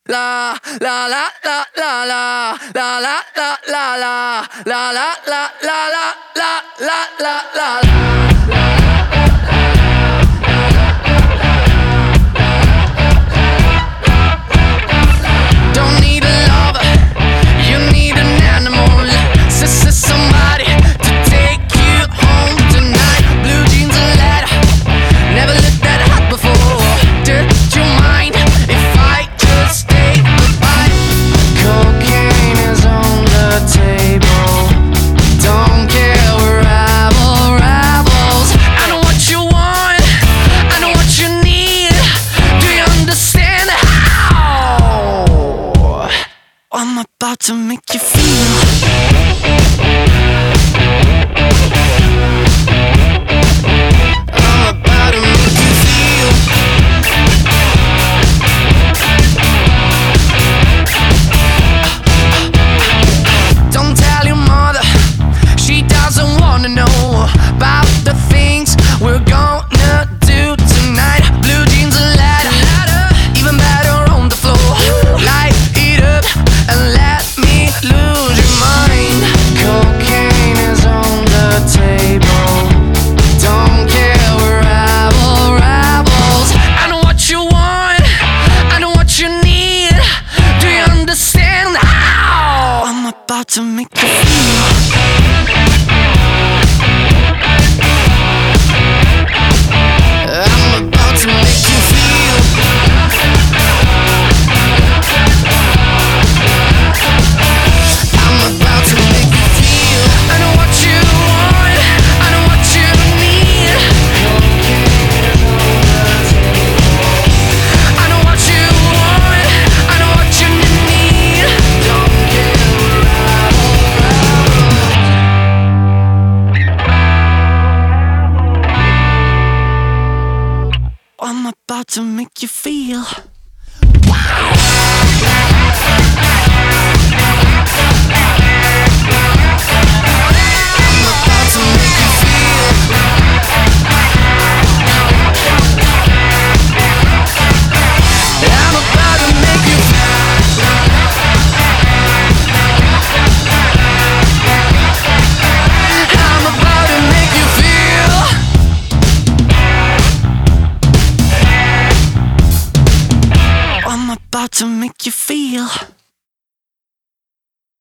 La la la la la la la la la la la la la la la la la la la la. Don't need a lover, you need an animal. Somebody to take you home tonight. Blue jeans and leather, never looked that hot before. Did you mind if I just stay goodbye? Cocaine is on the table. Don't care, we're rebels. I know what you want, I know what you need. Do you understand how I'm about to make you feel? We're gonna do tonight. Blue jeans and ladder, even better on the floor. Light it up and let me lose your mind. Cocaine is on the table. Don't care, we're rebels. I know what you want, I know what you need. Do you understand how I'm about to make you feel? I'm about to make you feel. I'm about to make you feel.